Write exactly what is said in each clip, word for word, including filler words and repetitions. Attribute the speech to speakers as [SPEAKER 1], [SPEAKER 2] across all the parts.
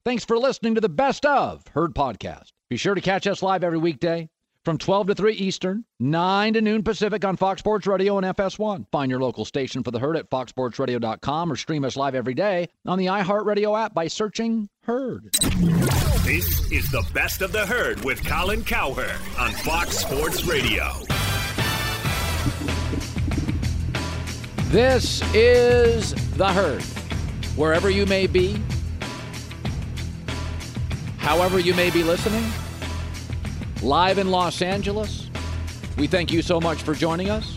[SPEAKER 1] Thanks for listening to the Best of Herd podcast. Be sure to catch us live every weekday from twelve to three Eastern, nine to noon Pacific on Fox Sports Radio and F S one. Find your local station for the Herd at fox sports radio dot com or stream us live every day on the iHeartRadio app by searching Herd.
[SPEAKER 2] This is the Best of the Herd with Colin Cowherd on Fox Sports Radio.
[SPEAKER 1] This is the Herd. Wherever you may be, however you may be listening, live in Los Angeles, we thank you so much for joining us.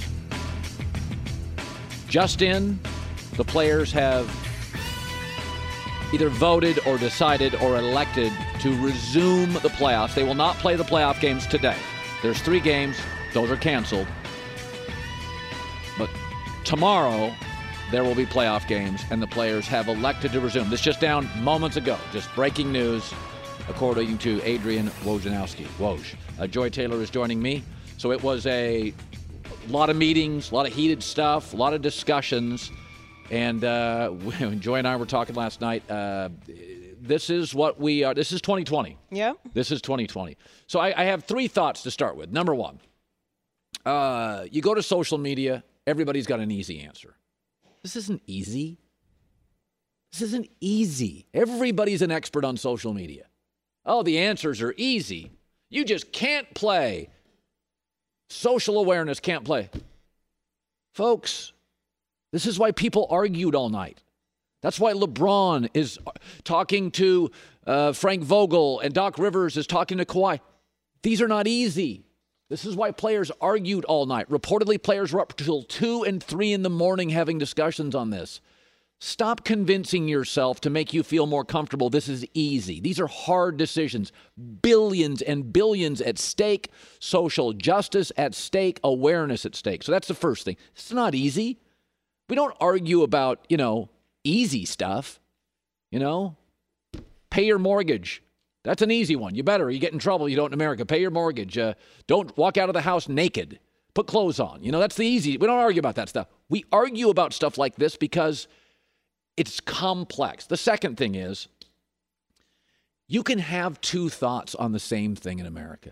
[SPEAKER 1] Just in, the players have either voted or decided or elected to resume the playoffs. They will not play the playoff games today. There's three games. Those are canceled. But tomorrow, there will be playoff games, and the players have elected to resume. This just down moments ago. Just breaking news, according to Adrian Wojnarowski. Woj. Uh, Joy Taylor is joining me. So it was a lot of meetings, a lot of heated stuff, a lot of discussions. And uh, Joy and I were talking last night. Uh, this is what we are. This is twenty twenty.
[SPEAKER 3] Yeah.
[SPEAKER 1] This is twenty twenty. So I, I have three thoughts to start with. Number one, uh, you go to social media, everybody's got an easy answer. This isn't easy. This isn't easy. Everybody's an expert on social media. Oh, the answers are easy. You just can't play. Social awareness can't play. Folks, this is why people argued all night. That's why LeBron is talking to uh, Frank Vogel and Doc Rivers is talking to Kawhi. These are not easy. This is why players argued all night. Reportedly, players were up till two and three in the morning having discussions on this. Stop convincing yourself to make you feel more comfortable. This is easy. These are hard decisions. Billions and billions at stake. Social justice at stake. Awareness at stake. So that's the first thing. It's not easy. We don't argue about, you know, easy stuff. You know, pay your mortgage. That's an easy one. You better. You get in trouble. You don't in America. Pay your mortgage. Uh, don't walk out of the house naked. Put clothes on. You know, that's the easy. We don't argue about that stuff. We argue about stuff like this because it's complex. The second thing is, you can have two thoughts on the same thing in America.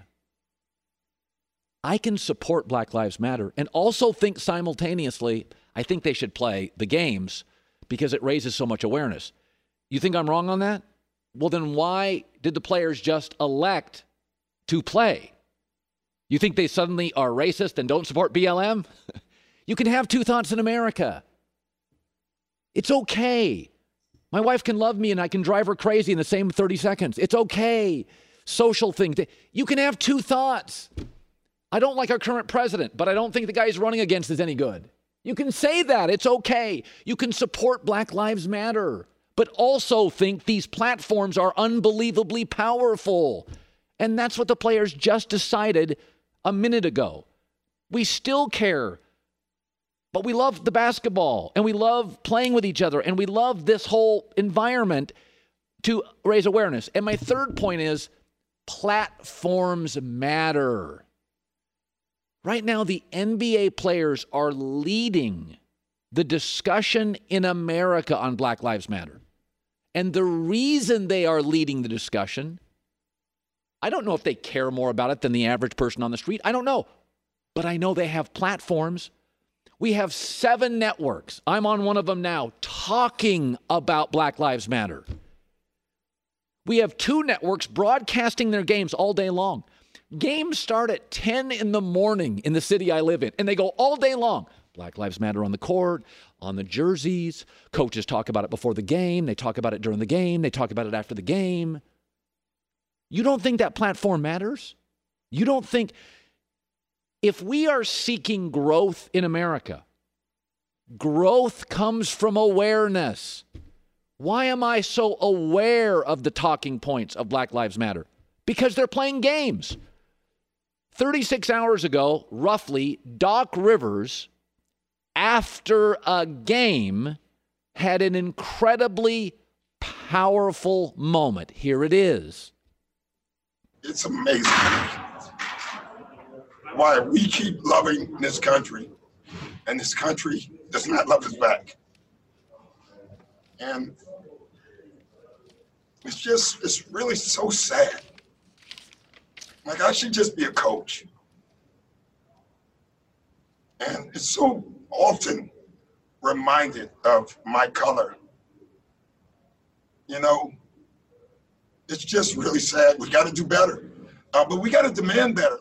[SPEAKER 1] I can support Black Lives Matter and also think simultaneously, I think they should play the games because it raises so much awareness. You think I'm wrong on that? Well, then why did the players just elect to play? You think they suddenly are racist and don't support B L M? You can have two thoughts in America. It's okay. My wife can love me and I can drive her crazy in the same thirty seconds. It's okay. Social things. You can have two thoughts. I don't like our current president, but I don't think the guy he's running against is any good. You can say that. It's okay. You can support Black Lives Matter, but also think these platforms are unbelievably powerful. And that's what the players just decided a minute ago. We still care. But we love the basketball, and we love playing with each other, and we love this whole environment to raise awareness. And my third point is platforms matter. Right now, the N B A players are leading the discussion in America on Black Lives Matter. And the reason they are leading the discussion, I don't know if they care more about it than the average person on the street. I don't know. But I know they have platforms. We have seven networks. I'm on one of them now talking about Black Lives Matter. We have two networks broadcasting their games all day long. Games start at ten in the morning in the city I live in, and they go all day long. Black Lives Matter on the court, on the jerseys. Coaches talk about it before the game. They talk about it during the game. They talk about it after the game. You don't think that platform matters? You don't think... If we are seeking growth in America, growth comes from awareness. Why am I so aware of the talking points of Black Lives Matter? Because they're playing games. thirty-six hours ago, roughly, Doc Rivers, after a game, had an incredibly powerful moment. Here it is.
[SPEAKER 4] It's amazing why we keep loving this country, and this country does not love us back. And It's just, it's really so sad. Like, I should just be a coach. And it's so often reminded of my color. You know, it's just really sad. We got to do better. Uh, but we got to demand better.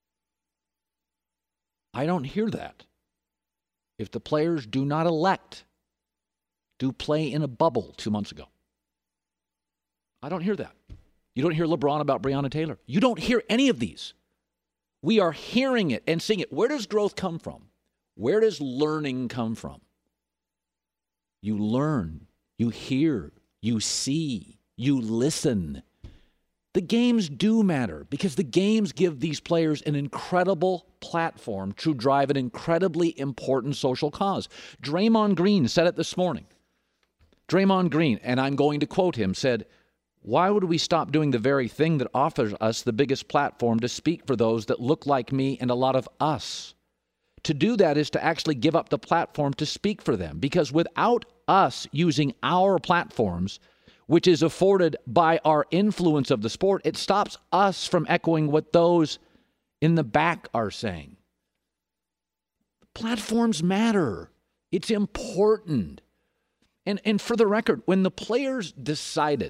[SPEAKER 1] I don't hear that. If the players do not elect to play in a bubble two months ago, I don't hear that. You don't hear LeBron about Breonna Taylor. You don't hear any of these. We are hearing it and seeing it. Where does growth come from? Where does learning come from? You learn, you hear, you see, you listen. The games do matter because the games give these players an incredible platform to drive an incredibly important social cause. Draymond Green said it this morning. Draymond Green, and I'm going to quote him, said, "Why would we stop doing the very thing that offers us the biggest platform to speak for those that look like me and a lot of us? To do that is to actually give up the platform to speak for them, because without us using our platforms, which is afforded by our influence of the sport, it stops us from echoing what those in the back are saying." Platforms matter. It's important. And and for the record, when the players decided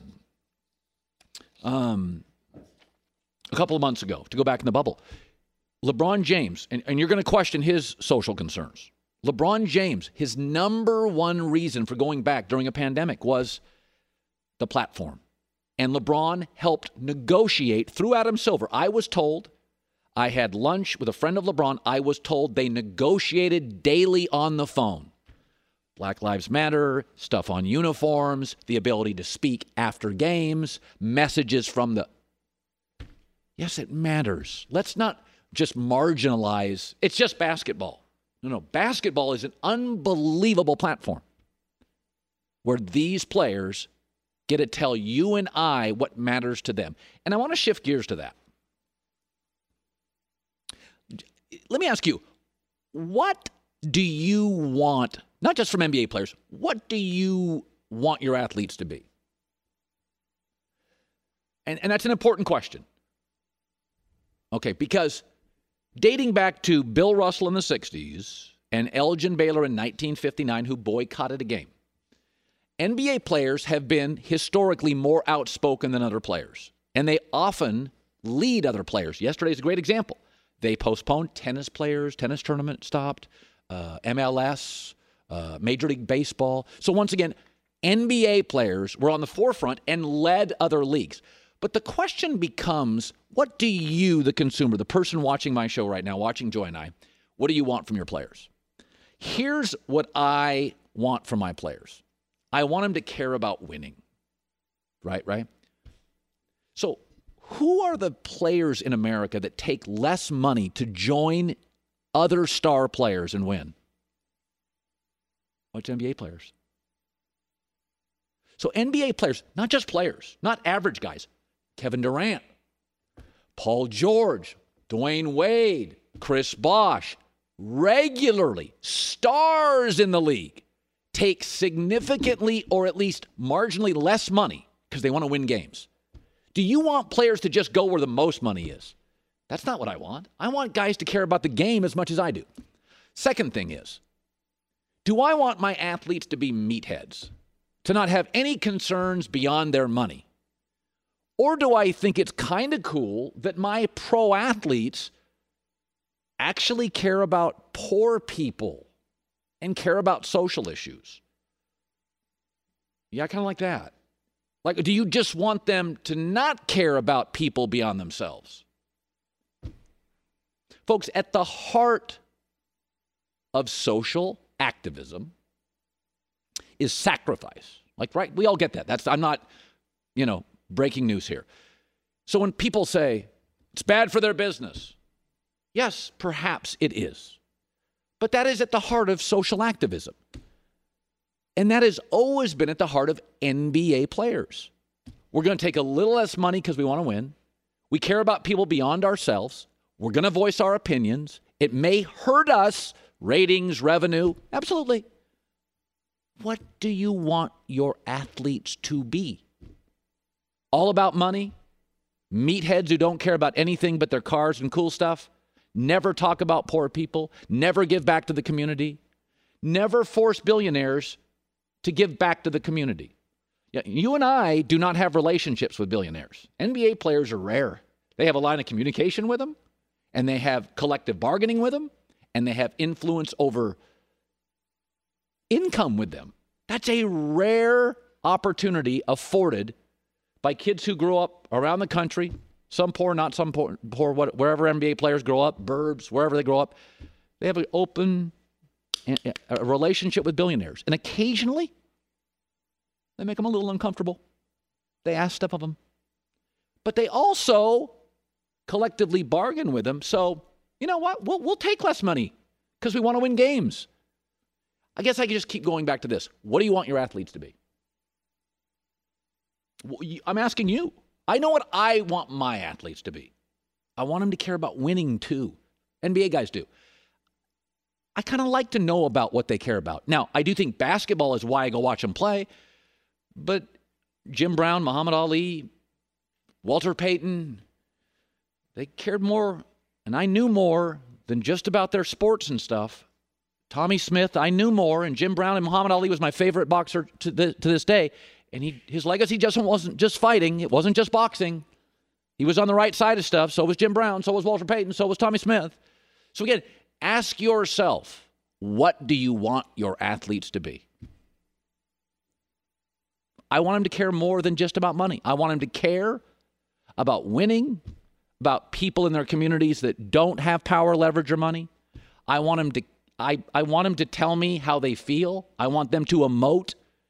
[SPEAKER 1] um, a couple of months ago to go back in the bubble, LeBron James, and, and you're going to question his social concerns. LeBron James, his number one reason for going back during a pandemic was the platform. And LeBron helped negotiate through Adam Silver. I was told, I had lunch with a friend of LeBron. I was told they negotiated daily on the phone. Black Lives Matter, stuff on uniforms, the ability to speak after games, messages from the... Yes, it matters. Let's not just marginalize. It's just basketball. No, no. Basketball is an unbelievable platform where these players get to tell you and I what matters to them. And I want to shift gears to that. Let me ask you, what do you want, not just from N B A players, what do you want your athletes to be? And, and that's an important question. Okay, because dating back to Bill Russell in the sixties and Elgin Baylor in nineteen fifty-nine, who boycotted a game, N B A players have been historically more outspoken than other players, and they often lead other players. Yesterday's a great example. They postponed tennis players, tennis tournament stopped, uh, M L S, uh, Major League Baseball. So once again, N B A players were on the forefront and led other leagues. But the question becomes, what do you, the consumer, the person watching my show right now, watching Joy and I, what do you want from your players? Here's what I want from my players. I want them to care about winning. Right, right? So who are the players in America that take less money to join other star players and win? What's N B A players? So N B A players, not just players, not average guys. Kevin Durant, Paul George, Dwayne Wade, Chris Bosh, regularly stars in the league take significantly or at least marginally less money because they want to win games. Do you want players to just go where the most money is? That's not what I want. I want guys to care about the game as much as I do. Second thing is, do I want my athletes to be meatheads, to not have any concerns beyond their money? Or do I think it's kind of cool that my pro athletes actually care about poor people and care about social issues? Yeah, I kind of like that. Like, do you just want them to not care about people beyond themselves? Folks, at the heart of social activism is sacrifice. Like, right? We all get that. That's, I'm not, you know, breaking news here. So when people say it's bad for their business, yes, perhaps it is. But that is at the heart of social activism. And that has always been at the heart of N B A players. We're going to take a little less money because we want to win. We care about people beyond ourselves. We're going to voice our opinions. It may hurt us, ratings, revenue. Absolutely. What do you want your athletes to be? all about money, meatheads who don't care about anything but their cars and cool stuff, never talk about poor people, never give back to the community, never force billionaires to give back to the community. Yeah, you and I do not have relationships with billionaires. N B A players are rare. They have a line of communication with them, and they have collective bargaining with them, and they have influence over income with them. That's a rare opportunity afforded by kids who grow up around the country, some poor, not some poor, poor wherever N B A players grow up, burbs, wherever they grow up. They have an open a relationship with billionaires. And occasionally, they make them a little uncomfortable. They ask stuff of them. But they also collectively bargain with them. So, you know what? We'll, we'll take less money because we want to win games. I guess I can just keep going back to this. What do you want your athletes to be? I'm asking you. I know what I want my athletes to be. I want them to care about winning too. N B A guys do. I kind of like to know about what they care about. Now, I do think basketball is why I go watch them play. But Jim Brown, Muhammad Ali, Walter Payton, they cared more, and I knew more than just about their sports and stuff. Tommy Smith, I knew more, and Jim Brown and Muhammad Ali was my favorite boxer to, the, to this day. And he, his legacy just wasn't just fighting. It wasn't just boxing. He was on the right side of stuff. So was Jim Brown. So was Walter Payton. So was Tommy Smith. So again, ask yourself, what do you want your athletes to be? I want them to care more than just about money. I want them to care about winning, about people in their communities that don't have power, leverage, or money. I want them to, I, I want them to tell me how they feel. I want them to emote.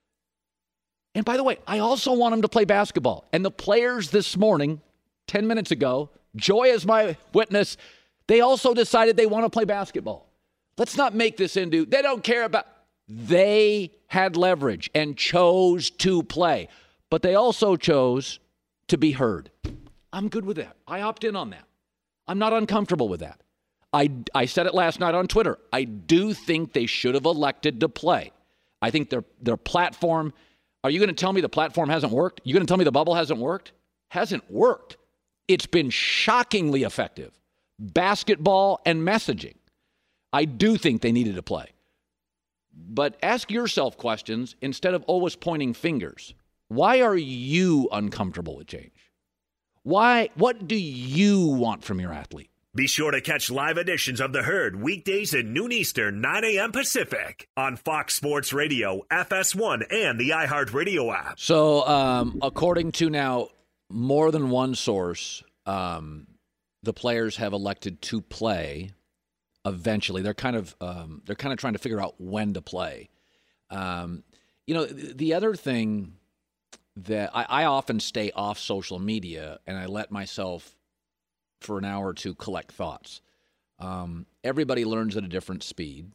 [SPEAKER 1] And by the way, I also want them to play basketball. And the players this morning, ten minutes ago, Joy is my witness, they also decided they want to play basketball. Let's not make this into, they don't care about, they had leverage and chose to play. But they also chose to be heard. I'm good with that. I opt in on that. I'm not uncomfortable with that. I, I said it last night on Twitter. I do think they should have elected to play. I think their their platform, are you going to tell me the platform hasn't worked? You going to tell me the bubble hasn't worked? Hasn't worked. It's been shockingly effective. Basketball and messaging. I do think they needed to play. But ask yourself questions instead of always pointing fingers. Why are you uncomfortable with change? Why? What do you want from your athlete?
[SPEAKER 2] Be sure to catch live editions of The Herd weekdays at noon Eastern, nine a.m. Pacific on Fox Sports Radio, F S one, and the iHeartRadio app.
[SPEAKER 1] So um, according to now more than one source, um, the players have elected to play eventually. They're kind of um, they're kind of trying to figure out when to play. Um, you know, the, the other thing that I, I often stay off social media and I let myself for an hour or two collect thoughts. Um, everybody learns at a different speed.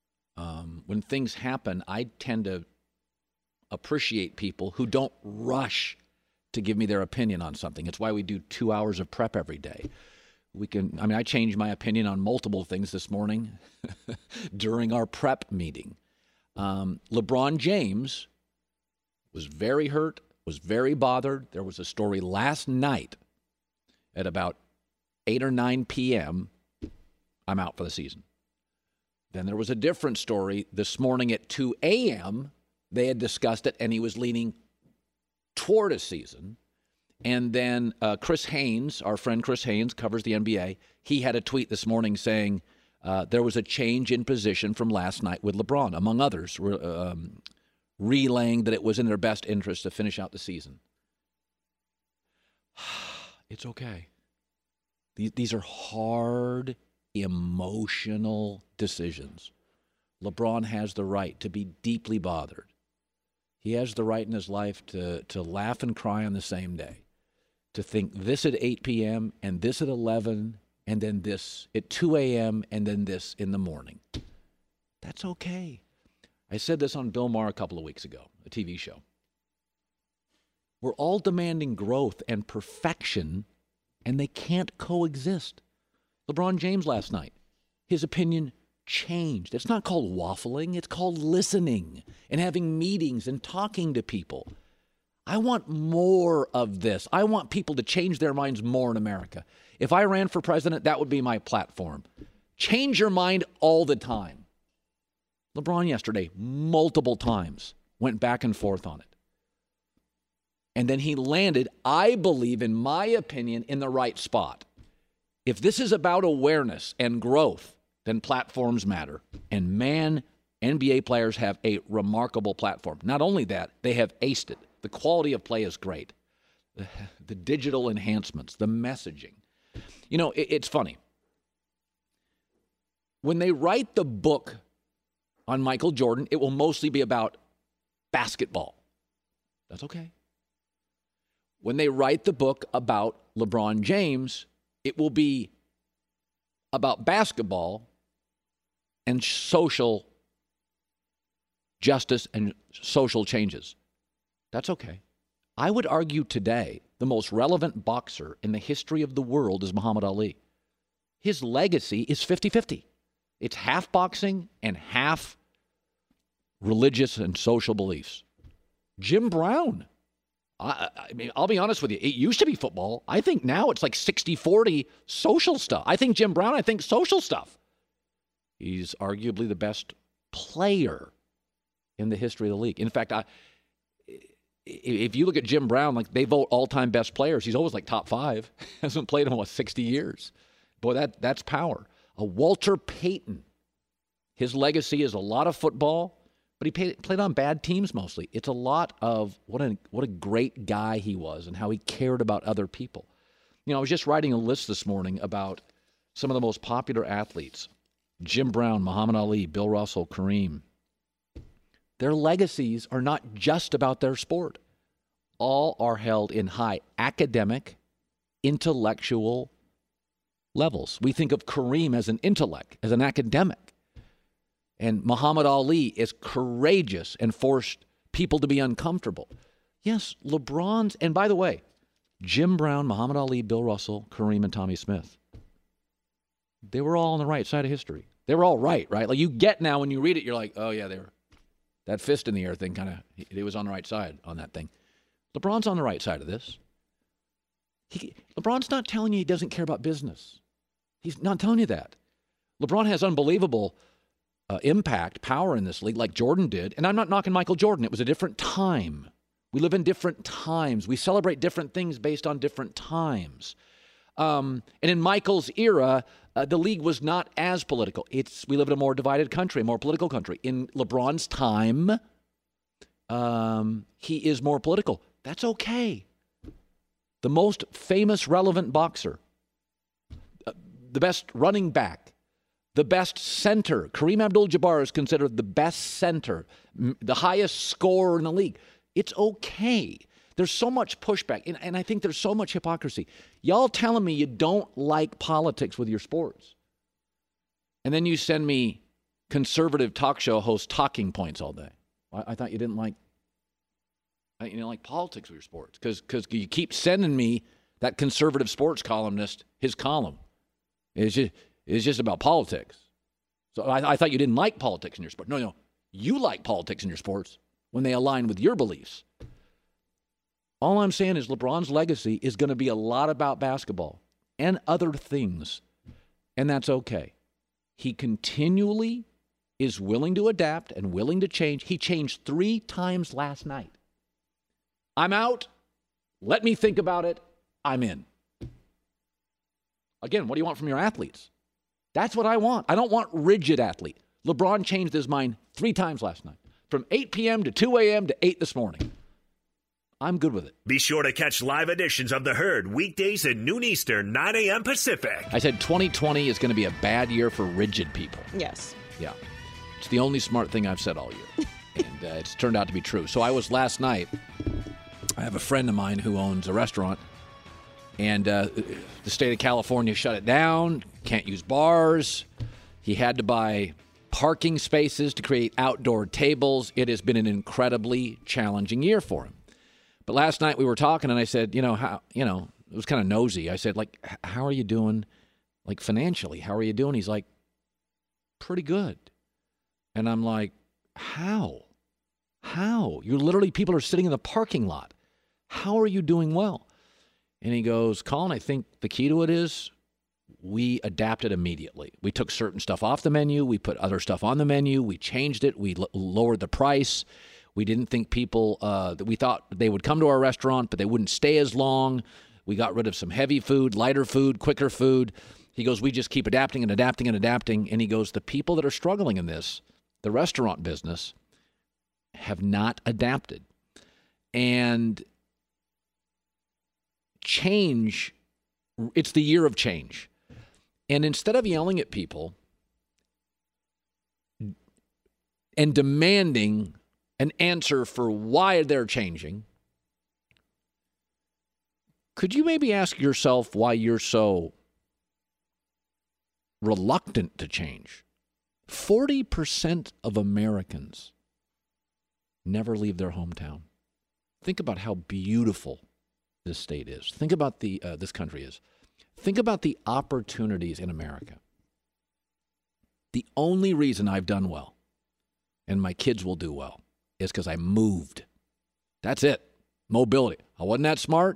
[SPEAKER 1] Um, when things happen, I tend to appreciate people who don't rush to give me their opinion on something. It's why we do two hours of prep every day. We can, I mean, I changed my opinion on multiple things this morning during our prep meeting. Um, LeBron James was very hurt, was very bothered. There was a story last night at about eight or nine p.m., I'm out for the season. Then there was a different story this morning at two a.m. They had discussed it, and he was leaning toward a season. And then uh, Chris Haynes, our friend Chris Haynes, covers the N B A. He had a tweet this morning saying uh, there was a change in position from last night with LeBron, among others, re- um, relaying that it was in their best interest to finish out the season. It's okay. These, these are hard, emotional decisions. LeBron has the right to be deeply bothered. He has the right in his life to, to laugh and cry on the same day, to think this at eight p.m. and this at eleven and then this at two a.m. and then this in the morning. That's okay. I said this on Bill Maher a couple of weeks ago, a T V show. We're all demanding growth and perfection, and they can't coexist. LeBron James last night, his opinion changed. It's not called waffling. It's called listening and having meetings and talking to people. I want more of this. I want people to change their minds more in America. If I ran for president, that would be my platform. Change your mind all the time. LeBron yesterday, multiple times, went back and forth on it. And then he landed, I believe, in my opinion, in the right spot. If this is about awareness and growth, then platforms matter. And man, N B A players have a remarkable platform. Not only that, they have aced it. The quality of play is great. The, the digital enhancements, the messaging. You know, it, it's funny. When they write the book on Michael Jordan, it will mostly be about basketball. That's okay. When they write the book about LeBron James, it will be about basketball and social justice and social changes. That's okay. I would argue today the most relevant boxer in the history of the world is Muhammad Ali. His legacy is fifty-fifty. It's half boxing and half religious and social beliefs. Jim Brown. I, I mean, I'll be honest with you. It used to be football. I think now it's like sixty forty social stuff. I think Jim Brown, I think social stuff. He's arguably the best player in the history of the league. In fact, I, if you look at Jim Brown, like they vote all-time best players, he's always like top five. Hasn't played in, what, sixty years. Boy, that that's power. A Walter Payton. His legacy is a lot of football, but he played, played on bad teams mostly. It's a lot of what a what a great guy he was and how he cared about other people. You know, I was just writing a list this morning about some of the most popular athletes. Jim Brown, Muhammad Ali, Bill Russell, Kareem. Their legacies are not just about their sport. All are held in high academic, intellectual levels. We think of Kareem as an intellect, as an academic. And Muhammad Ali is courageous and forced people to be uncomfortable. Yes, LeBron's, and by the way, Jim Brown, Muhammad Ali, Bill Russell, Kareem, and Tommy Smith. They were all on the right side of history. They were all right, right? Like you get now when you read it, you're like, oh yeah, they were. That fist in the air thing kind of, he was on the right side on that thing. LeBron's on the right side of this. He, LeBron's not telling you he doesn't care about business. He's not telling you that. LeBron has unbelievable uh, impact, power in this league like Jordan did. And I'm not knocking Michael Jordan. It was a different time. We live in different times. We celebrate different things based on different times. Um, and in Michael's era, uh, the league was not as political. It's we live in a more divided country, a more political country. In LeBron's time, um, he is more political. That's okay. The most famous, relevant boxer, uh, the best running back, the best center. Kareem Abdul-Jabbar is considered the best center, m- the highest scorer in the league. It's okay. There's so much pushback, and, and I think there's so much hypocrisy. Y'all telling me you don't like politics with your sports. And then you send me conservative talk show hosts talking points all day. I, I thought you didn't like I, you didn't like politics with your sports because because you keep sending me that conservative sports columnist, his column. It's just, it's just about politics. So I, I thought you didn't like politics in your sport. No, no. You like politics in your sports when they align with your beliefs. All I'm saying is LeBron's legacy is going to be a lot about basketball and other things, and that's okay. He continually is willing to adapt and willing to change. He changed three times last night. I'm out. Let me think about it. I'm in. Again, what do you want from your athletes? That's what I want. I don't want rigid athlete. LeBron changed his mind three times last night, from eight p.m. to two a.m. to eight this morning. I'm good with it.
[SPEAKER 2] Be sure to catch live editions of The Herd weekdays at noon Eastern, nine a.m. Pacific.
[SPEAKER 1] I said twenty twenty is going to be a bad year for rigid people.
[SPEAKER 3] Yes.
[SPEAKER 1] Yeah. It's the only smart thing I've said all year. And uh, it's turned out to be true. So I was last night, I have a friend of mine who owns a restaurant, and uh, the state of California shut it down, can't use bars. He had to buy parking spaces to create outdoor tables. It has been an incredibly challenging year for him. But last night we were talking, and I said, you know, how, you know, it was kind of nosy. I said, like, how are you doing, like, financially? How are you doing? He's like, pretty good. And I'm like, how? How? You're literally, people are sitting in the parking lot. How are you doing well? And he goes, Colin, I think the key to it is we adapted immediately. We took certain stuff off the menu. We put other stuff on the menu. We changed it. We l- lowered the price. We didn't think people, uh, that we thought they would come to our restaurant, but they wouldn't stay as long. We got rid of some heavy food, lighter food, quicker food. He goes, we just keep adapting and adapting and adapting. And he goes, the people that are struggling in this, the restaurant business, have not adapted. And change, it's the year of change. And instead of yelling at people and demanding an answer for why they're changing, could you maybe ask yourself why you're so reluctant to change? forty percent of Americans never leave their hometown. Think about how beautiful this state is. Think about the uh, this country is. Think about the opportunities in America. The only reason I've done well, and my kids will do well, is because I moved. That's it. Mobility. I wasn't that smart.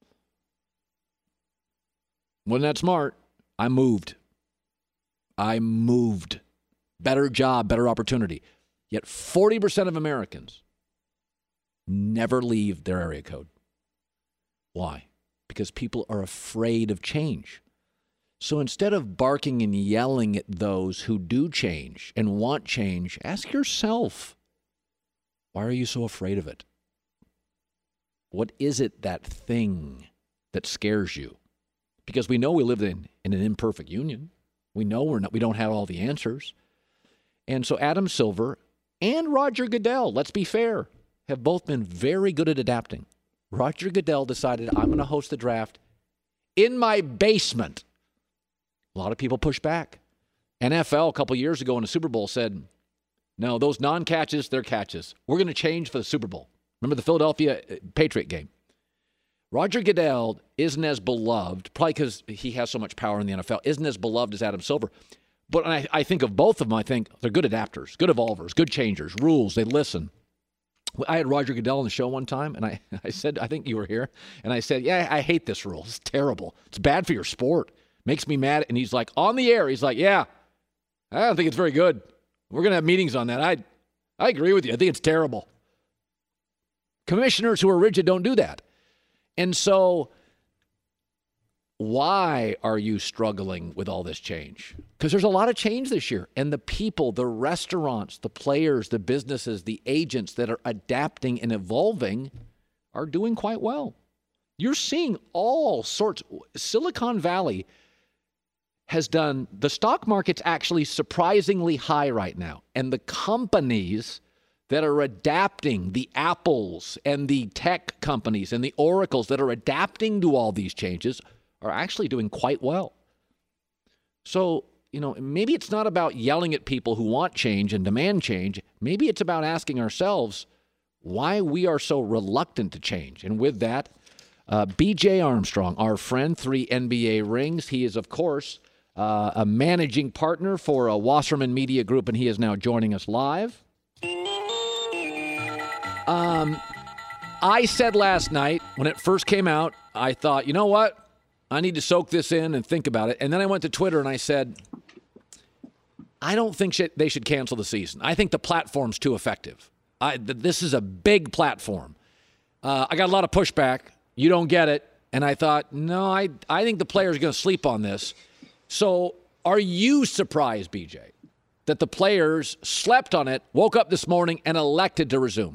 [SPEAKER 1] Wasn't that smart. I moved. I moved. Better job, better opportunity. Yet forty percent of Americans never leave their area code. Why? Because people are afraid of change. So instead of barking and yelling at those who do change and want change, ask yourself, why are you so afraid of it? What is it, that thing that scares you? Because we know we live in, in an imperfect union. We know we're not, we don't have all the answers. And so Adam Silver and Roger Goodell, let's be fair, have both been very good at adapting. Roger Goodell decided, I'm going to host the draft in my basement. A lot of people push back. N F L a couple years ago in the Super Bowl said, no, those non-catches, they're catches. We're going to change for the Super Bowl. Remember the Philadelphia Patriot game? Roger Goodell isn't as beloved, probably because he has so much power in the N F L, isn't as beloved as Adam Silver. But I, I think of both of them, I think they're good adapters, good evolvers, good changers, rules, they listen. I had Roger Goodell on the show one time, and I, I said, I think you were here, and I said, yeah, I hate this rule. It's terrible. It's bad for your sport. Makes me mad. And he's like, on the air, he's like, yeah, I don't think it's very good. We're going to have meetings on that. I I agree with you. I think it's terrible. Commissioners who are rigid don't do that. And so why are you struggling with all this change? Because there's a lot of change this year. And the people, the restaurants, the players, the businesses, the agents that are adapting and evolving are doing quite well. You're seeing all sorts. Silicon Valley has done, the stock market's actually surprisingly high right now. And the companies that are adapting, the Apples and the tech companies and the Oracles that are adapting to all these changes are actually doing quite well. So, you know, maybe it's not about yelling at people who want change and demand change. Maybe it's about asking ourselves why we are so reluctant to change. And with that, uh, B J Armstrong, our friend, three N B A rings. He is, of course, uh, a managing partner for a Wasserman Media Group, and he is now joining us live. Um, I said last night when it first came out, I thought, you know what? I need to soak this in and think about it. And then I went to Twitter and I said, I don't think sh- they should cancel the season. I think the platform's too effective. I, th- this is a big platform. Uh, I got a lot of pushback. You don't get it. And I thought, no, I, I think the players are going to sleep on this. So are you surprised, B J, that the players slept on it, woke up this morning, and elected to resume?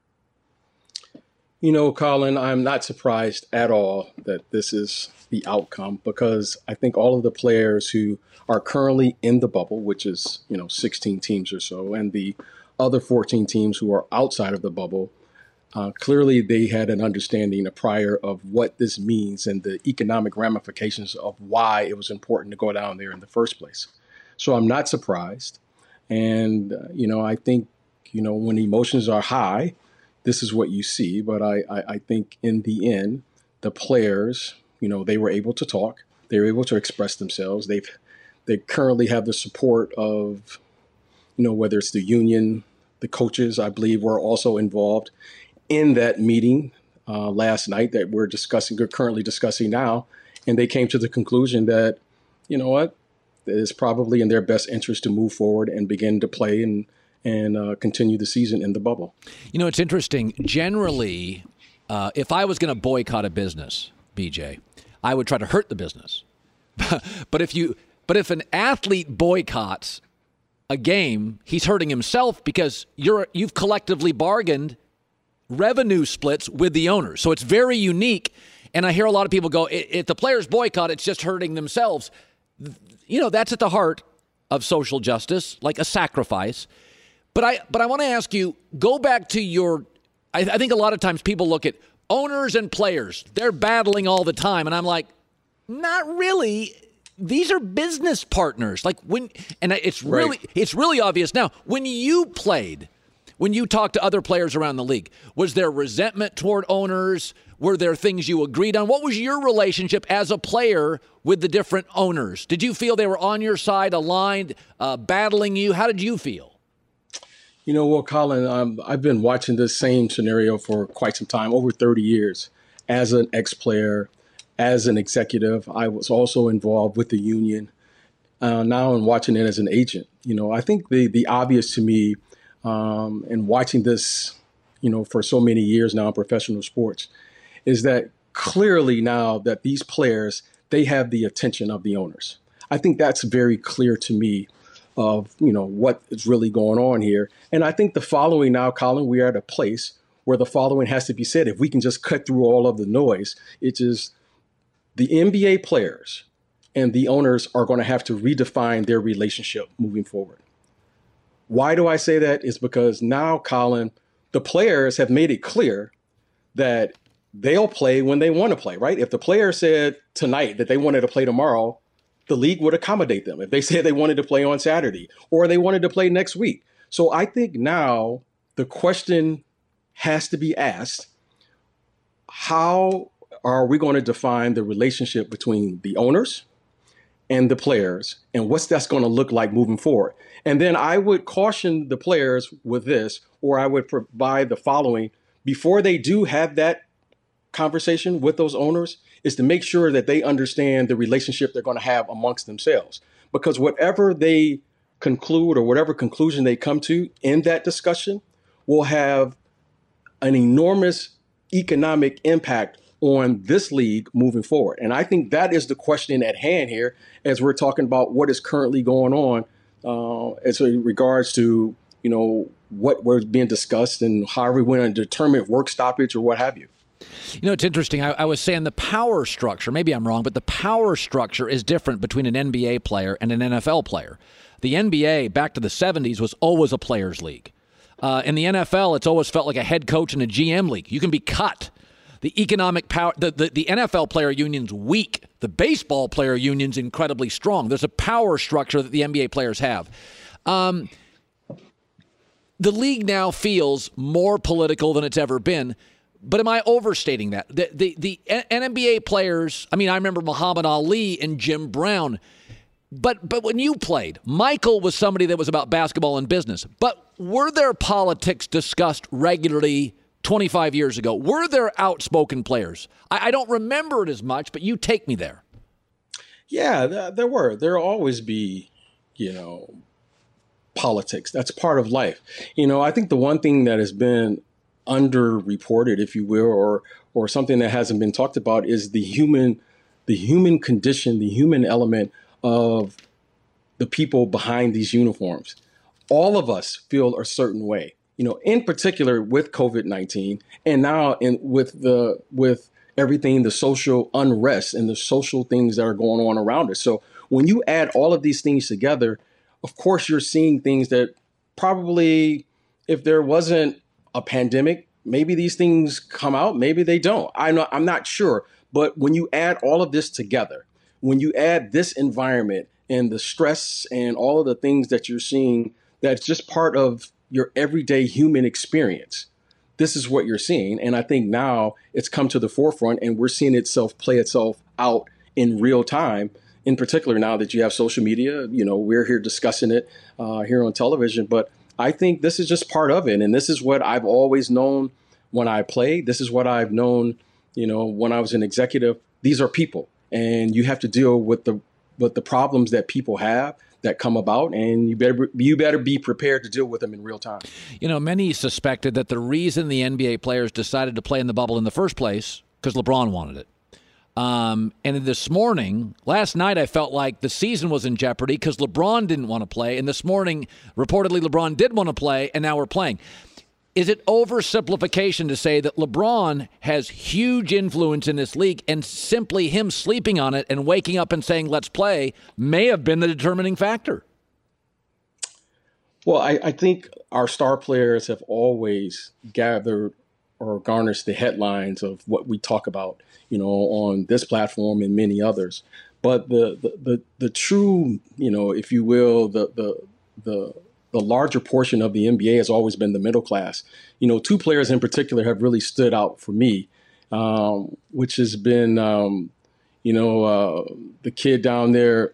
[SPEAKER 3] You know, Colin, I'm not surprised at all that this is the outcome, because I think all of the players who are currently in the bubble, which is, you know, sixteen teams or so, and the other fourteen teams who are outside of the bubble, uh, clearly they had an understanding prior of what this means and the economic ramifications of why it was important to go down there in the first place. So I'm not surprised. And, uh, you know, I think, you know, when emotions are high, this is what you see. But I, I, I think in the end, the players, you know, they were able to talk. They were able to express themselves. They've they currently have the support of, you know, whether it's the union, the coaches, I believe, were also involved in that meeting uh, last night that we're discussing, we're currently discussing now. And they came to the conclusion that, you know what, it's probably in their best interest to move forward and begin to play and, and uh, continue the season in the bubble.
[SPEAKER 1] You know, it's interesting. Generally, uh, if I was going to boycott a business, B J, I would try to hurt the business. but if you, but if an athlete boycotts a game, he's hurting himself because you're you've collectively bargained revenue splits with the owners. So it's very unique. And I hear a lot of people go, if the players boycott, it's just hurting themselves. You know, that's at the heart of social justice, like a sacrifice. But I but I want to ask you, go back to your, I, I think a lot of times people look at owners and players. They're battling all the time. And I'm like, not really. These are business partners. Like when, and it's really, right. it's really obvious now. When you played, when you talked to other players around the league, was there resentment toward owners? Were there things you agreed on? What was your relationship as a player with the different owners? Did you feel they were on your side, aligned, uh, battling you? How did you feel?
[SPEAKER 3] You know, well, Colin, um, I've been watching this same scenario for quite some time, over thirty years, as an ex-player. As an executive, I was also involved with the union. Uh, now I'm watching it as an agent. You know, I think the the obvious to me, um, and watching this, you know, for so many years now in professional sports, is that clearly now that these players, they have the attention of the owners. I think that's very clear to me of, you know, what is really going on here. And I think the following now, Colin, we are at a place where the following has to be said. If we can just cut through all of the noise, it's just the N B A players and the owners are going to have to redefine their relationship moving forward. Why do I say that? Is because now, Colin, the players have made it clear that they'll play when they want to play, right? If the player said tonight that they wanted to play tomorrow, the league would accommodate them. If they said they wanted to play on Saturday or they wanted to play next week. So I think now the question has to be asked, how are we going to define the relationship between the owners and the players, and what's that's going to look like moving forward? And then I would caution the players with this, or I would provide the following before they do have that conversation with those owners, is to make sure that they understand the relationship they're going to have amongst themselves. Because whatever they conclude or whatever conclusion they come to in that discussion will have an enormous economic impact on this league moving forward. And I think that is the question at hand here as we're talking about what is currently going on uh, as in regards to, you know, what was being discussed and how we went to determine work stoppage or what have you.
[SPEAKER 1] You know, it's interesting. I, I was saying the power structure, maybe I'm wrong, but the power structure is different between an N B A player and an N F L player. The N B A back to the seventies was always a players' league. Uh, in the N F L, it's always felt like a head coach and a G M league. You can be cut. The economic power, the, the, the N F L player union's weak. The baseball player union's incredibly strong. There's a power structure that the N B A players have. Um, the league now feels more political than it's ever been. But am I overstating that? The, the, the N B A players, I mean, I remember Muhammad Ali and Jim Brown. But but when you played, Michael was somebody that was about basketball and business. But were there politics discussed regularly twenty-five years ago? Were there outspoken players? I, I don't remember it as much, but you take me there.
[SPEAKER 3] Yeah, th- there were. There'll always be, you know, politics. That's part of life. You know, I think the one thing that has been underreported, if you will, or or something that hasn't been talked about is the human, the human condition, the human element of the people behind these uniforms. All of us feel a certain way. You know, in particular with COVID nineteen, and now in with the with everything, the social unrest and the social things that are going on around us. So when you add all of these things together, of course, you're seeing things that probably, if there wasn't a pandemic, maybe these things come out, maybe they don't. I'm not, I'm not sure. But when you add all of this together, when you add this environment and the stress and all of the things that you're seeing, that's just part of your everyday human experience, this is what you're seeing. And I think now it's come to the forefront and we're seeing itself play itself out in real time. In particular, now that you have social media, you know, we're here discussing it uh, here on television. But I think this is just part of it. And this is what I've always known when I play. This is what I've known, you know, when I was an executive. These are people, and you have to deal with the with the problems that people have that come about, and you better you better be prepared to deal with them in real time.
[SPEAKER 1] You know, many suspected that the reason the N B A players decided to play in the bubble in the first place because LeBron wanted it. Um, and this morning, last night, I felt like the season was in jeopardy because LeBron didn't want to play. And this morning, reportedly, LeBron did want to play, and now we're playing. Is it oversimplification to say that LeBron has huge influence in this league, and simply him sleeping on it and waking up and saying, let's play, may have been the determining factor?
[SPEAKER 3] Well, I, I think our star players have always gathered or garnished the headlines of what we talk about, you know, on this platform and many others. But the the the, the true, you know, if you will, the the the the larger portion of the N B A has always been the middle class. You know, two players in particular have really stood out for me, um, which has been, um, you know, uh, the kid down there,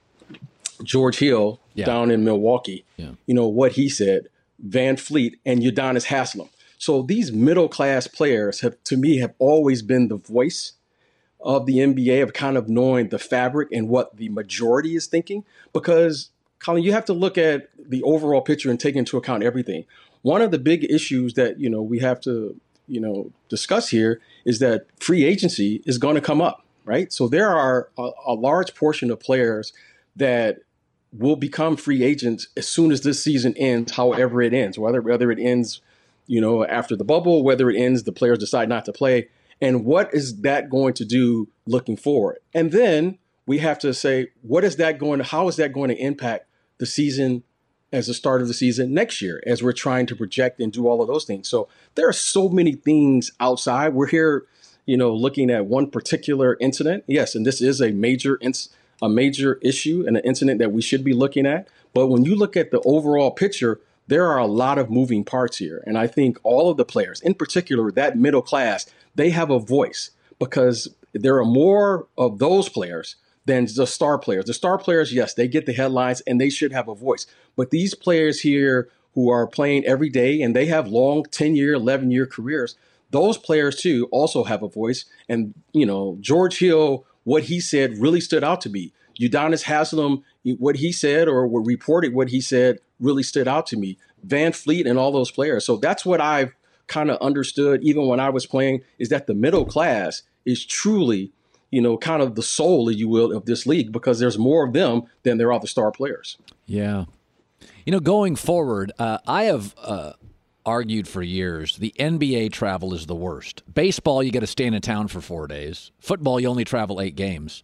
[SPEAKER 3] George Hill, yeah. down in Milwaukee. Yeah. You know, what he said, Van Fleet and Udonis Haslem. So these middle class players have, to me, have always been the voice of the N B A, of kind of knowing the fabric and what the majority is thinking. Because, Colin, you have to look at the overall picture and take into account everything. One of the big issues that, you know, we have to, you know, discuss here is that free agency is going to come up, right? So there are a, a large portion of players that will become free agents as soon as this season ends, however it ends, whether whether it ends, you know, after the bubble, whether it ends, the players decide not to play. And what is that going to do looking forward? And then we have to say, what is that going to, how is that going to impact the season as the start of the season next year, as we're trying to project and do all of those things? So there are so many things outside. We're here, you know, looking at one particular incident. Yes, and this is a major, a major issue and an incident that we should be looking at. But when you look at the overall picture, there are a lot of moving parts here. And I think all of the players, in particular, that middle class, they have a voice because there are more of those players than the star players. The star players, yes, they get the headlines and they should have a voice. But these players here who are playing every day and they have long ten-year, eleven-year careers, those players, too, also have a voice. And, you know, George Hill, what he said really stood out to me. Udonis Haslem, what he said or reported what he said really stood out to me. Van Fleet and all those players. So that's what I've kind of understood, even when I was playing, is that the middle class is truly, you know, kind of the soul, if you will, of this league, because there's more of them than there are the star players.
[SPEAKER 1] Yeah. You know, going forward, uh, I have uh, argued for years the N B A travel is the worst. Baseball, you got to stay in a town for four days. Football, you only travel eight games.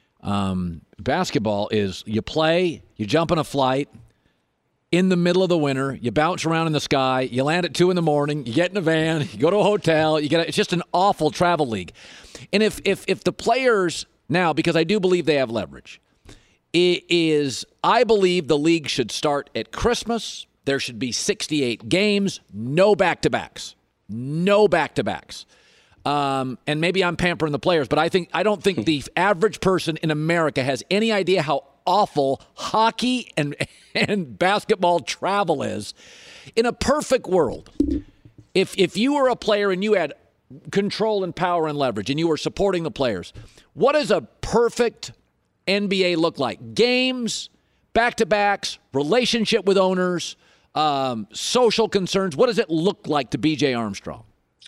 [SPEAKER 1] Um, basketball is you play, you jump on a flight in the middle of the winter, you bounce around in the sky, you land at two in the morning, you get in a van, you go to a hotel, you get. It's just an awful travel league. And if if if the players now, because I do believe they have leverage, it is I believe the league should start at Christmas. There should be sixty-eight games, no back-to-backs, no back-to-backs. Um, and maybe I'm pampering the players, but I think I don't think the average person in America has any idea how awful hockey and and basketball travel is. In a perfect world, if if you were a player and you had control and power and leverage and you were supporting the players, what does a perfect N B A look like? Games, back-to-backs, relationship with owners, um, social concerns. What does it look like to B J Armstrong?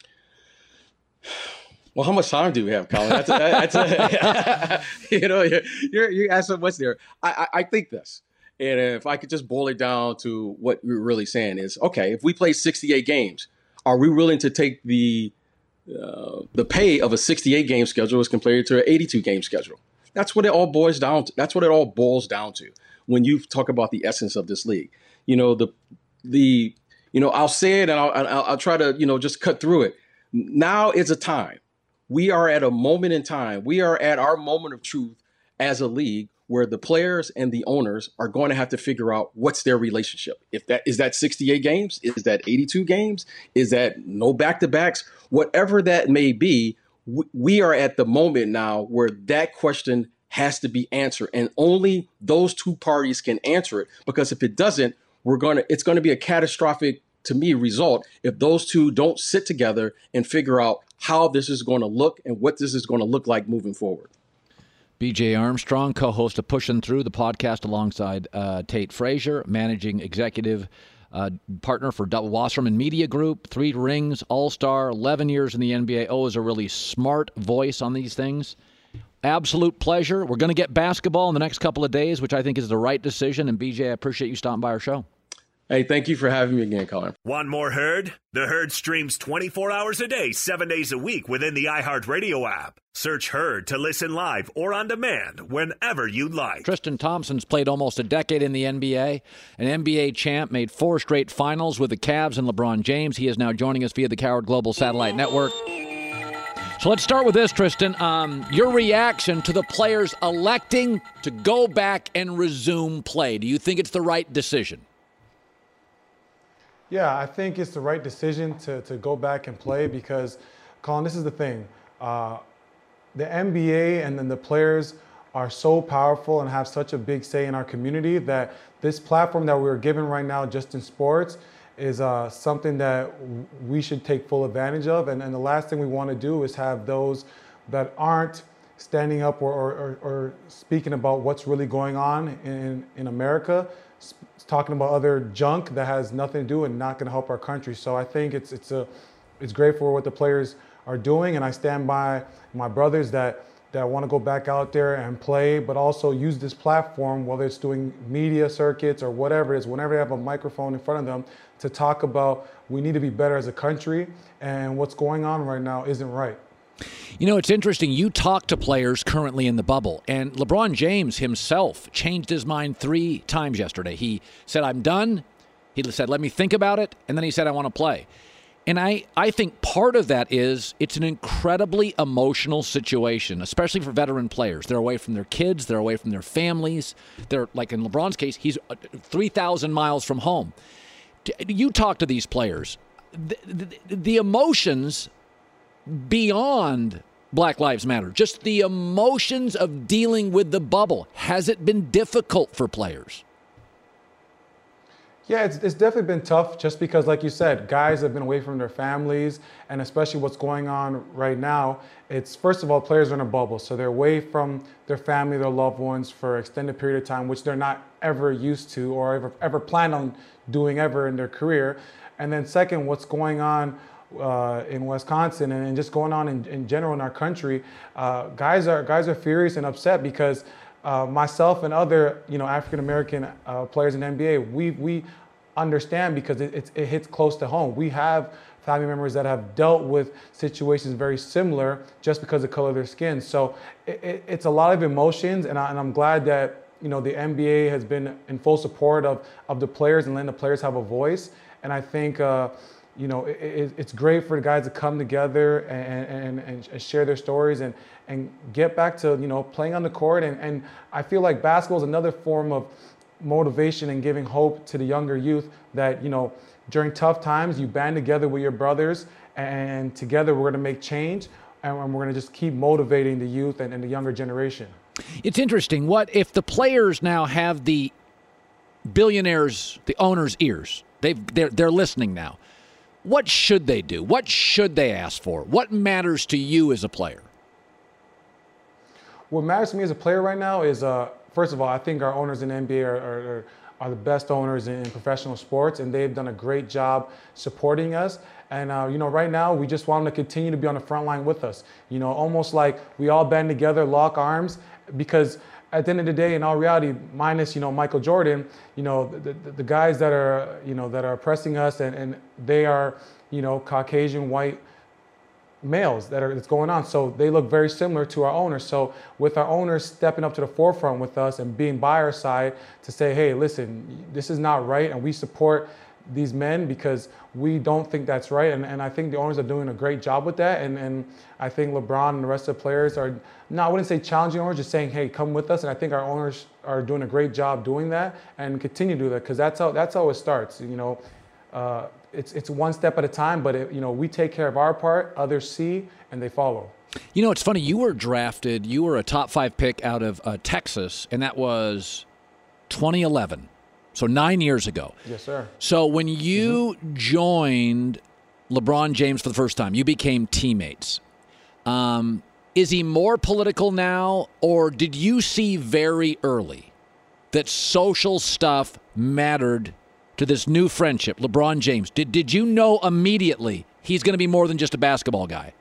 [SPEAKER 3] Well, how much time do we have, Colin? That's a, that's a, you know, you're, you're, you asked so much there. I, I, I think this, and if I could just boil it down to what we're really saying is, okay, if we play sixty-eight games, are we willing to take the uh, the pay of a sixty-eight game schedule as compared to an eighty-two game schedule? That's what it all boils down to. That's what it all boils down to when you talk about the essence of this league. You know, the the you know, I'll say it and I'll, I'll, I'll try to, you know, just cut through it. Now is a time. We are at a moment in time. We are at our moment of truth as a league where the players and the owners are going to have to figure out what's their relationship. If that is that sixty-eight games, is that eighty-two games, is that no back-to-backs, whatever that may be, we are at the moment now where that question has to be answered, and only those two parties can answer it. Because if it doesn't, we're going to it's going to be a catastrophic to me, result if those two don't sit together and figure out how this is going to look and what this is going to look like moving forward.
[SPEAKER 1] B J Armstrong, co-host of Pushing Through, the podcast alongside uh, Tate Frazier, managing executive uh, partner for Wasserman Media Group, three rings, all-star, eleven years in the N B A. Oh, is a really smart voice on these things. Absolute pleasure. We're going to get basketball in the next couple of days, which I think is the right decision. And B J, I appreciate you stopping by our show.
[SPEAKER 3] Hey, thank you for having me again, Colin.
[SPEAKER 2] Want more Herd? The Herd streams twenty-four hours a day, seven days a week within the iHeartRadio app. Search Herd to listen live or on demand whenever you like.
[SPEAKER 1] Tristan Thompson's played almost a decade in the N B A. An N B A champ, made four straight finals with the Cavs and LeBron James. He is now joining us via the Coward Global Satellite Network. So let's start with this, Tristan. Um, your reaction to the players electing to go back and resume play. Do you think it's the right decision?
[SPEAKER 5] Yeah, I think it's the right decision to, to go back and play because, Colin, this is the thing. Uh, the N B A and then the players are so powerful and have such a big say in our community that this platform that we're given right now just in sports is uh, something that we should take full advantage of. And, and the last thing we want to do is have those that aren't standing up or, or, or speaking about what's really going on in, in America, talking about other junk that has nothing to do and not going to help our country. So I think it's it's a it's great for what the players are doing, and I stand by my brothers that that want to go back out there and play, but also use this platform, whether it's doing media circuits or whatever it is, whenever they have a microphone in front of them, to talk about we need to be better as a country, and what's going on right now isn't right.
[SPEAKER 1] You know, it's interesting. You talk to players currently in the bubble, and LeBron James himself changed his mind three times yesterday. He said, I'm done. He said, let me think about it. And then he said, I want to play. And I, I think part of that is it's an incredibly emotional situation, especially for veteran players. They're away from their kids. They're away from their families. They're, like in LeBron's case, he's three thousand miles from home. You talk to these players. The, the, the emotions beyond Black Lives Matter, just the emotions of dealing with the bubble. Has it been difficult for players?
[SPEAKER 5] Yeah, it's, it's definitely been tough just because, like you said, guys have been away from their families, and especially what's going on right now. It's, first of all, players are in a bubble, so they're away from their family, their loved ones for an extended period of time, which they're not ever used to or ever, ever plan on doing ever in their career. And then second, what's going on Uh, in Wisconsin and, and just going on in, in general in our country, uh, guys are guys are furious and upset because uh, myself and other you know African American uh, players in the N B A, we we understand because it, it, it hits close to home. We have family members that have dealt with situations very similar just because of the color of their skin. So it, it, it's a lot of emotions, and, I, and I'm glad that you know the N B A has been in full support of of the players and letting the players have a voice. And I think. Uh, You know, it, it, it's great for the guys to come together and, and, and share their stories and, and get back to, you know, playing on the court. And, and I feel like basketball is another form of motivation and giving hope to the younger youth that, you know, during tough times, you band together with your brothers and together we're going to make change and we're going to just keep motivating the youth and, and the younger generation.
[SPEAKER 1] It's interesting. What if the players now have the billionaires, the owners' ears? They've, they're, they're listening now. What should they do? What should they ask for? What matters to you as a player?
[SPEAKER 5] What matters to me as a player right now is, uh, first of all, I think our owners in the N B A are, are, are the best owners in professional sports, and they've done a great job supporting us. And, uh, you know, right now, we just want them to continue to be on the front line with us. You know, almost like we all band together, lock arms, because at the end of the day, in all reality, minus, you know, Michael Jordan, you know, the, the, the guys that are, you know, that are oppressing us and, and they are, you know, Caucasian white males that are that's going on. So they look very similar to our owners. So with our owners stepping up to the forefront with us and being by our side to say, hey, listen, this is not right. And we support these men because we don't think that's right. And, and I think the owners are doing a great job with that. And, and I think LeBron and the rest of the players are, no, I wouldn't say challenging owners, just saying, hey, come with us. And I think our owners are doing a great job doing that and continue to do that because that's how that's how it starts. You know, uh, it's it's one step at a time, but it, you know, we take care of our part, others see, and they follow.
[SPEAKER 1] You know, it's funny. You were drafted. You were a top five pick out of uh, Texas, and that was twenty eleven. So nine years ago.
[SPEAKER 5] Yes, sir.
[SPEAKER 1] So when you mm-hmm. joined LeBron James for the first time, you became teammates. Um, is he more political now, or did you see very early that social stuff mattered to this new friendship, LeBron James? Did did you know immediately he's going to be more than just a basketball guy?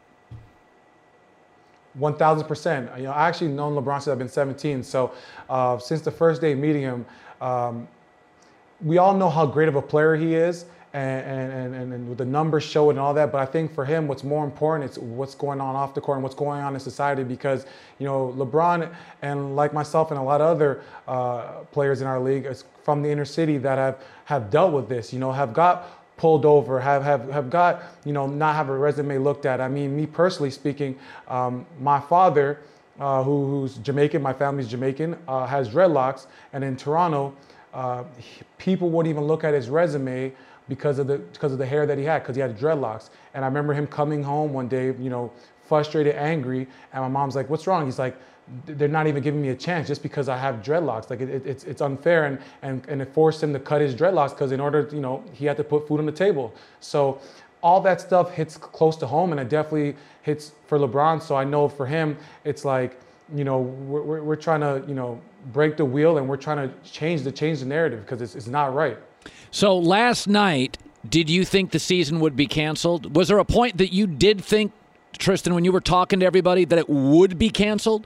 [SPEAKER 5] one thousand percent. You know, I actually known LeBron since I've been seventeen. So uh, since the first day meeting him, um, we all know how great of a player he is. And, and, and, and the numbers show it and all that. But I think for him, what's more important is what's going on off the court and what's going on in society, because, you know, LeBron and like myself and a lot of other uh, players in our league is from the inner city that have, have dealt with this, you know, have got pulled over, have, have, have got, you know, not have a resume looked at. I mean, me personally speaking, um, my father, uh, who, who's Jamaican, my family's Jamaican, uh, has dreadlocks. And in Toronto, uh, he, people wouldn't even look at his resume because of the because of the hair that he had, because he had dreadlocks. And I remember him coming home one day, you know, frustrated, angry, and my mom's like, "What's wrong?" He's like, "They're not even giving me a chance just because I have dreadlocks. Like it, it, it's it's unfair," and and and it forced him to cut his dreadlocks because in order, you know, he had to put food on the table. So all that stuff hits close to home, and it definitely hits for LeBron. So I know for him, it's like, you know, we're we're, we're trying to, you know, break the wheel, and we're trying to change the change the narrative because it's it's not right.
[SPEAKER 1] So last night, did you think the season would be canceled? Was there a point that you did think, Tristan, when you were talking to everybody, that it would be canceled?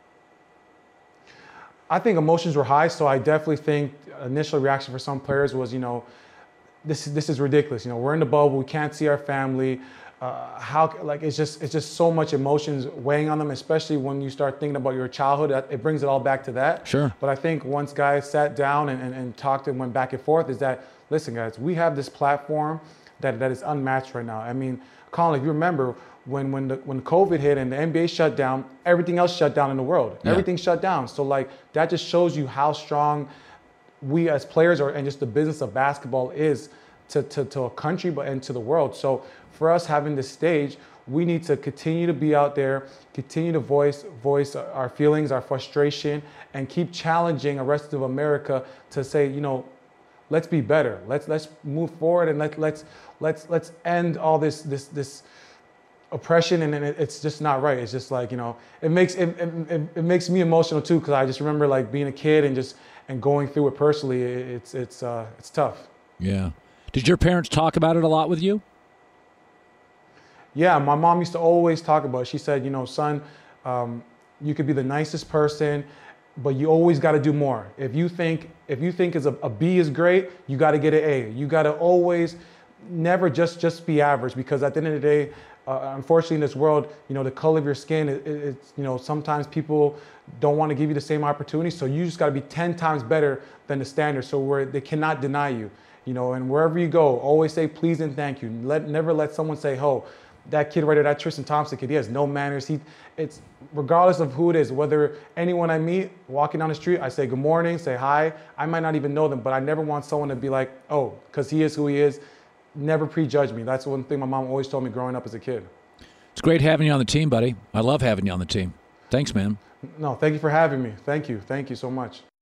[SPEAKER 5] I think emotions were high, so I definitely think initial reaction for some players was, you know, this is this is ridiculous. You know, we're in the bubble, we can't see our family. Uh, how like it's just it's just so much emotions weighing on them, especially when you start thinking about your childhood. It brings it all back to that.
[SPEAKER 1] Sure.
[SPEAKER 5] But I think once guys sat down and, and, and talked and went back and forth, is that, listen, guys, we have this platform that that is unmatched right now. I mean, Colin, if you remember when when the, when COVID hit and the N B A shut down, everything else shut down in the world. Yeah. Everything shut down. So like that just shows you how strong we as players are, and just the business of basketball is to to, to a country, but and to the world. So for us having this stage, we need to continue to be out there, continue to voice voice our feelings, our frustration, and keep challenging the rest of America to say, you know, let's be better. Let's let's move forward, and let let's let's let's end all this this this oppression. And it, it's just not right. It's just like, you know, it makes it it, it makes me emotional too, because I just remember like being a kid and just and going through it personally. It's it's uh it's tough.
[SPEAKER 1] Yeah. Did your parents talk about it a lot with you?
[SPEAKER 5] Yeah, my mom used to always talk about it. She said, you know, son, um, you could be the nicest person, but you always got to do more. If you think if you think is a, a B is great, you got to get an A. You got to always never just just be average, because at the end of the day, uh, unfortunately in this world, you know, the color of your skin, it, it, it's, you know, sometimes people don't want to give you the same opportunity. So you just got to be ten times better than the standard, so where they cannot deny you. You know, and wherever you go, always say please and thank you. Let never let someone say, oh, that kid right there, that Tristan Thompson kid, he has no manners. He, it's regardless of who it is, whether anyone I meet walking down the street, I say good morning, say hi. I might not even know them, but I never want someone to be like, oh, because he is who he is. Never prejudge me. That's one thing my mom always told me growing up as a kid.
[SPEAKER 1] It's great having you on the team, buddy. I love having you on the team. Thanks, man.
[SPEAKER 5] No, thank you for having me. Thank you. Thank you so much.